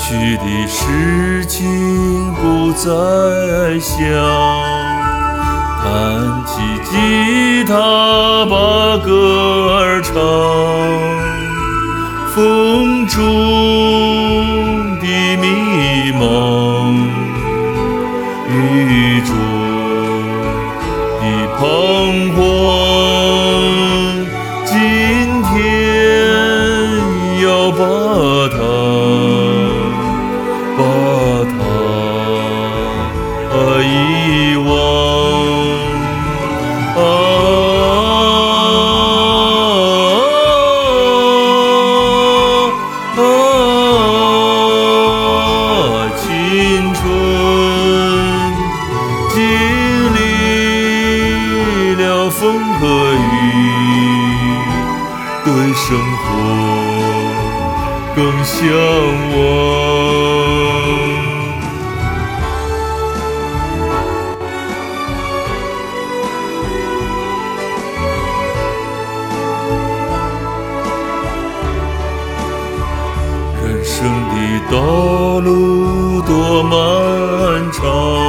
去的事情不再想，弹起吉他把歌儿唱，风中的迷茫，雨中的彷徨，今天要把它遗忘青春经历了风和雨，对生活更向往。人生的道路多漫长，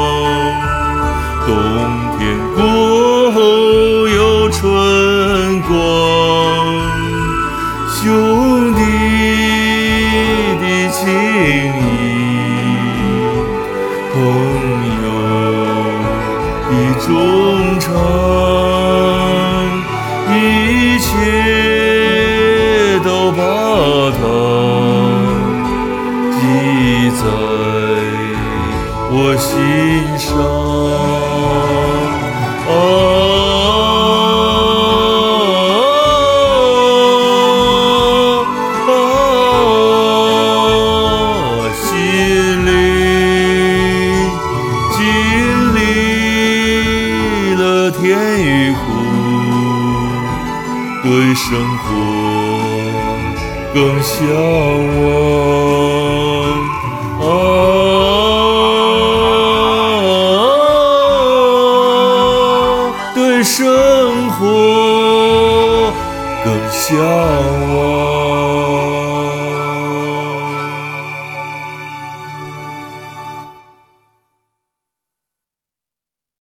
冬天过后有春光，兄弟的情谊，朋友的衷肠，一切都把它记在我心上。心里经历了甜与苦，对生活更向往。对生活更向往。